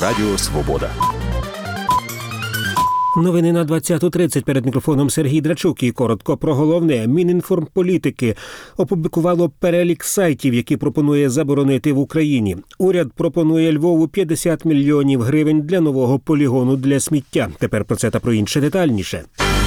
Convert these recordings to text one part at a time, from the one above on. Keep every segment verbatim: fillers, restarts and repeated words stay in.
Радіо Свобода. Новини на двадцяту тридцять. Перед мікрофоном Сергій Драчук. І коротко про головне. Мінінформполітики опублікувало перелік сайтів, які пропонує заборонити в Україні. Уряд пропонує Львову п'ятдесят мільйонів гривень для нового полігону для сміття. Тепер про це та про інше детальніше.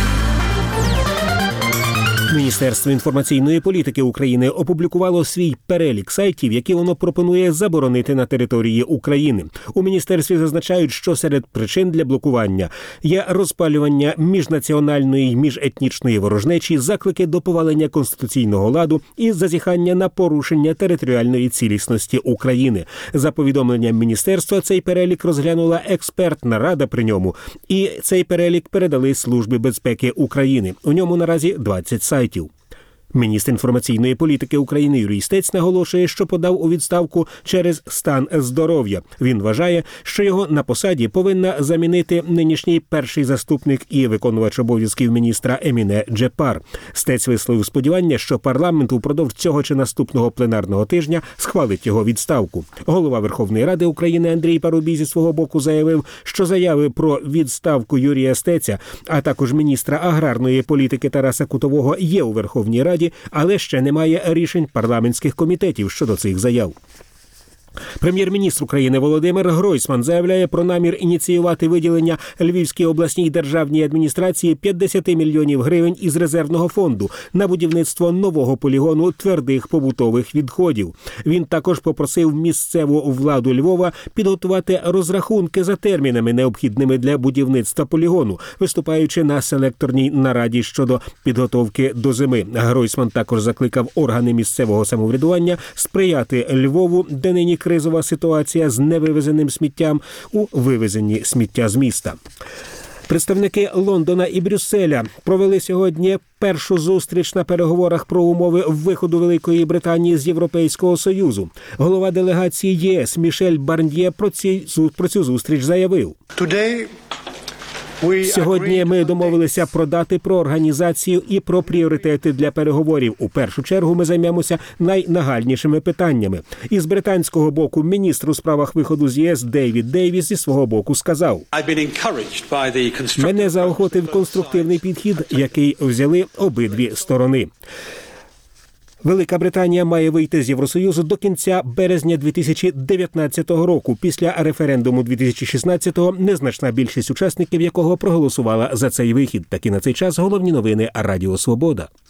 Міністерство інформаційної політики України опублікувало свій перелік сайтів, які воно пропонує заборонити на території України. У міністерстві зазначають, що серед причин для блокування є розпалювання міжнаціональної й міжетнічної ворожнечі, заклики до повалення конституційного ладу і зазіхання на порушення територіальної цілісності України. За повідомленням міністерства, цей перелік розглянула експертна рада при ньому. І цей перелік передали Службі безпеки України. У ньому наразі двадцять сайтів. Міністр інформаційної політики України Юрій Стець наголошує, що подав у відставку через стан здоров'я. Він вважає, що його на посаді повинна замінити нинішній перший заступник і виконувач обов'язків міністра Еміне Джепар. Стець висловив сподівання, що парламент упродовж цього чи наступного пленарного тижня схвалить його відставку. Голова Верховної Ради України Андрій Парубій зі свого боку заявив, що заяви про відставку Юрія Стеця, а також міністра аграрної політики Тараса Кутового є у Верховній Раді, але ще немає рішень парламентських комітетів щодо цих заяв. Прем'єр-міністр України Володимир Гройсман заявляє про намір ініціювати виділення Львівській обласній державній адміністрації п'ятдесят мільйонів гривень із резервного фонду на будівництво нового полігону твердих побутових відходів. Він також попросив місцеву владу Львова підготувати розрахунки за термінами, необхідними для будівництва полігону, виступаючи на селекторній нараді щодо підготовки до зими. Гройсман також закликав органи місцевого самоврядування сприяти Львову, де нині кризова ситуація з невивезеним сміттям, у вивезенні сміття з міста. Представники Лондона і Брюсселя провели сьогодні першу зустріч на переговорах про умови виходу Великої Британії з Європейського Союзу. Голова делегації ЄС Мішель Барньє про, ці, про цю зустріч заявив. Сьогодні ми домовилися про дати, про організацію і про пріоритети для переговорів. У першу чергу ми займемося найнагальнішими питаннями. Із британського боку міністр у справах виходу з ЄС Дейвід Дейвіс зі свого боку сказав: «Мене заохотив конструктивний підхід, який взяли обидві сторони». Велика Британія має вийти з Євросоюзу до кінця березня дві тисячі дев'ятнадцятого року. Після референдуму дві тисячі шістнадцятого незначна більшість учасників якого проголосувала за цей вихід. Такі на цей час головні новини Радіо Свобода.